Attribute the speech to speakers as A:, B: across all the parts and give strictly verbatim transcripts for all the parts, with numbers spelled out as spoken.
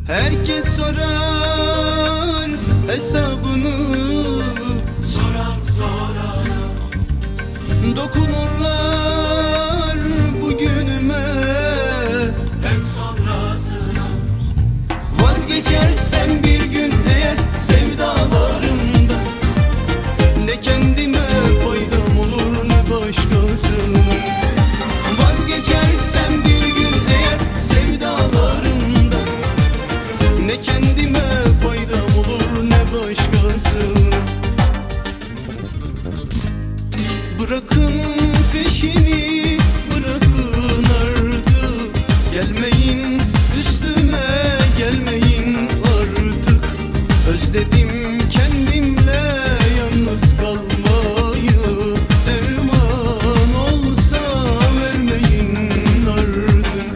A: Herkes sorar hesabını,
B: Soran sorana,
A: dokunurlar bugünüme.
B: hem sonrasına.
A: Vazgeçersem bir gün eğer sevdalarımdan, ne kendime faydam olur ne başkasına. Vazgeçersem bir gün eğer sevdalarımdan, ne kendime faydam olur ne başkasına. Bırakın peşimi, bırakın artık, gelmeyin üstüme, gelmeyin artık. Özledim kendimle yalnız kalmayı, derman olsa vermeyin artık.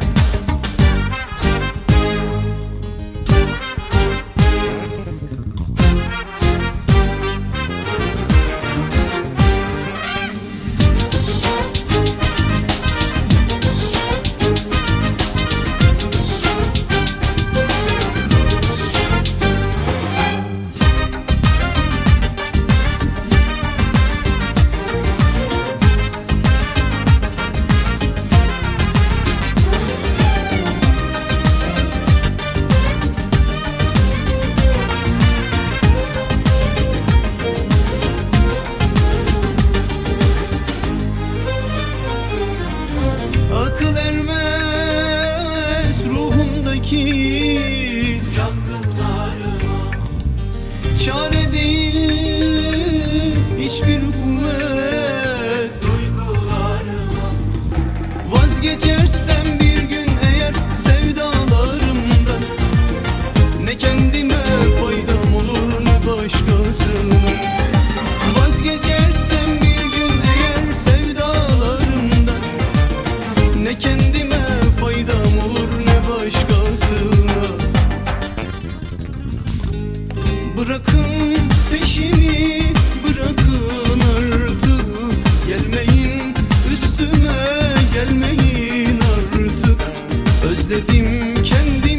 A: Akıl ermez ruhumdaki
B: Yangınlarıma,
A: çare değil hiçbir kuvvet.
B: duygularıma,
A: Vazgeçersem bir gün eğer sevdalarımdan, ne kendime faydam olur ne başkasına. Vazgeçersem bir gün eğer sevdalarımdan, ne kendime faydam olur ne başkasına. Bırakın peşimi, bırakın artık, gelmeyin üstüme, gelmeyin artık. Özledim kendi